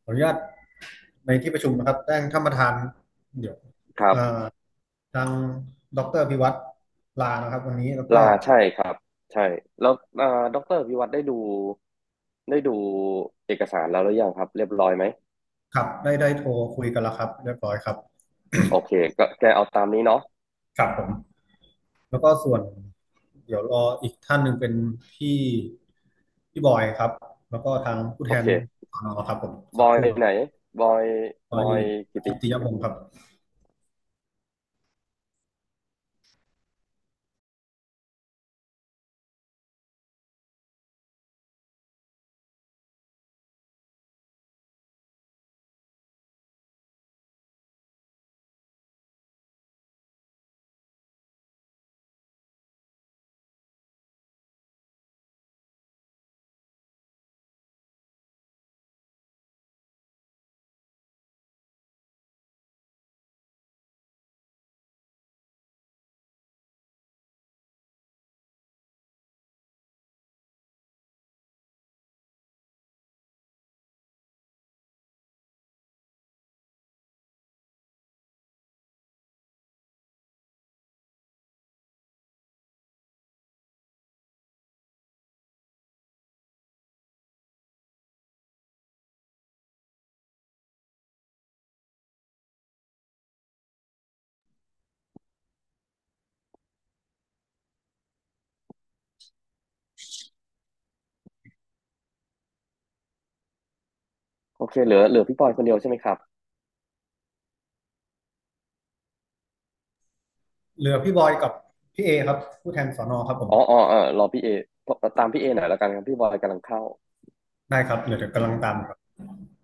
ออนุญาตในที่ประชุมนะครับแจ้งท่านประธานเดี๋ยวครับเอ่อทางดรพิวัตรลานะครับวันนี้แล้วก็ลาใช่ครับใช่แล้วดรพิวัตรได้ดูเอกสารแล้วหรือยังครับเรียบร้อยไหมครับได้โทรคุยกันแล้วครับเรียบร้อยครับโอเคก็แกเอาตามนี้เนาะครับผมแล้วก็ส่วนเดี๋ยวรออีกท่านหนึ่งเป็นพี่พี่บอยครับแล้วก็ทางผู้แทนโอเคครับผมบอยสักครู่ครับไหนบอยบอยบอยกิติกิตติยพงศ์ครับโอเคเหลือพี่บอยคนเดียวใช่ไหมครับเหลือพี่บอยกับพี่เอครับผู้แทนสนครับผมอ๋อรอพี่เอตามพี่เอหน่อยแล้วกันครับพี่บอยกำลังเข้าได้ครับเดี๋ยวกำลังตามครับ